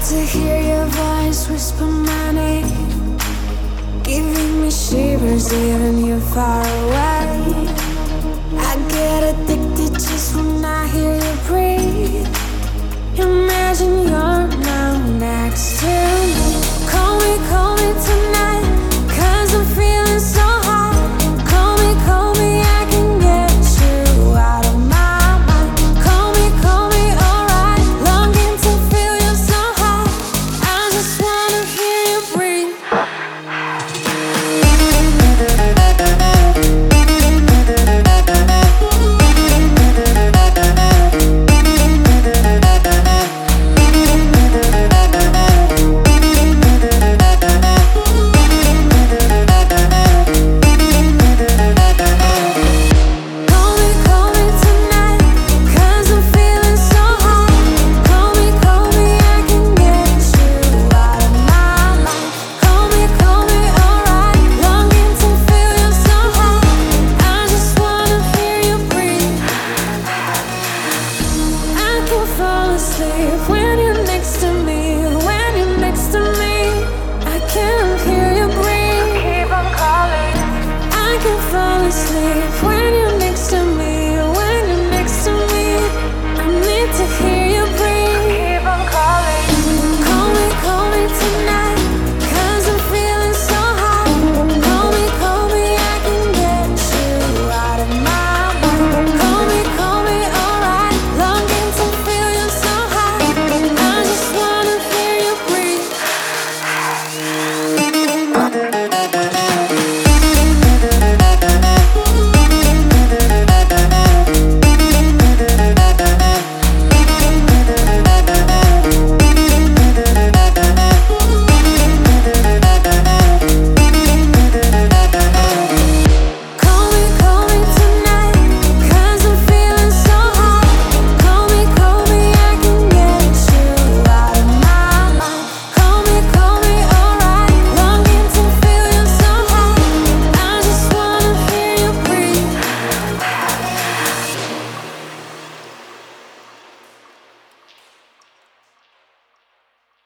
to hear your voice whisper my name, giving me shivers even you're far away. I get addicted just when I hear you breathe. Imagine you're now next to